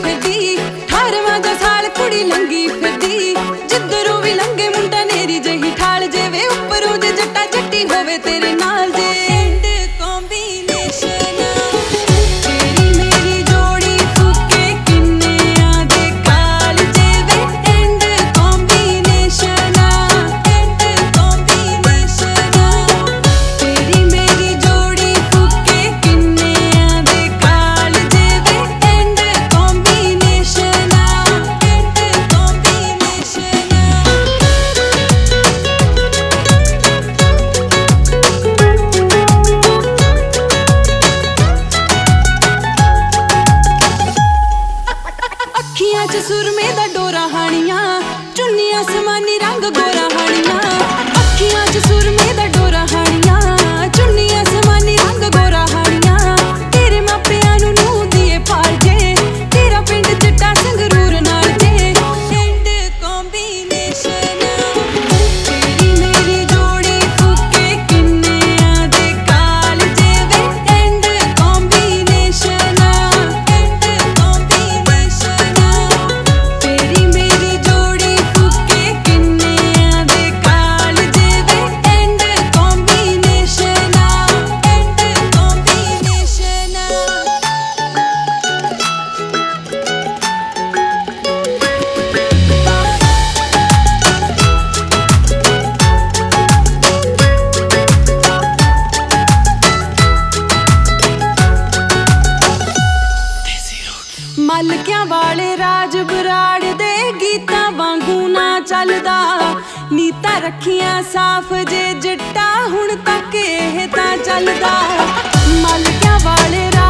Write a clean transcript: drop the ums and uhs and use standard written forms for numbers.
ਫਿਰਦੀ 18ਵਾਂ ਦਾ ਸਾਲ ਕੁੜੀ ਲੰਗੀ ਫਿਰਦੀ ਜਿੱਧਰੋਂ ਵੀ ਲੰਗੇ ਮੁੰਡਾ ਨੇਰੀ ਜਹੀ ਠਾਲ ਜੇ ਉੱਪਰੋਂ ਜੇ ਜੱਟਾ ਜੱਟੀ ਹੋਵੇ ਤੇਰੇ ਨਾਲ ਜੇ ਅੱਖੀਆਂ 'ਚ ਸੁਰਮੇ ਦਾ ਡੋਰਾ ਹਾਣੀਆਂ ਚੁੰਨੀਆਂ ਸਮਾਨੀ ਰੰਗ ਗੋਰਾ ਹਾਣੀਆਂ ਅੱਖੀਆਂ 'ਚ ਸੁਰਮੇ ਦਾ ਡੋਰਾ ਹਾਣੀਆਂ ਚੁੰਨੀਆਂ ਸਮਾਨੀ ਰੰਗ ਗੋਰਾ ਹਾਣੀਆਂ ਤੇਰੇ ਮਾਪਿਆਂ ਨੂੰ ਦੀਏ ਪਾਲ ਜੇ ਤੇਰਾ ਪਿੰਡ ਚਿੱਟਾ ਸੰਗਰੂਰ ਨਾਲ ਜੇ ਐਂਡ ਕੰਬੀਨੇਸ਼ਨ ਤੇਰੀ ਮੇਰੀ ਜੋੜੀ ਫੁੱਕੇ ਕਿੰਨਿਆਂ ਦੇ ਕਾਲ ਜੇ ਵੇ ਐਂਡ ਕੰਬੀਨੇਸ਼ਨ ਮਲਕਿਆਂ ਵਾਲੇ ਰਾਜ ਬਰਾੜ ਦੇ ਗੀਤਾਂ ਵਾਂਗੂ ਨਾ ਚੱਲਦਾ ਨੀਤਾਂ ਰੱਖੀਆਂ ਸਾਫ਼ ਜੇ ਜੱਟਾ ਹੁਣ ਤੱਕ ਇਹ ਤਾਂ ਚੱਲਦਾ ਮਲਕਿਆਂ ਵਾਲੇ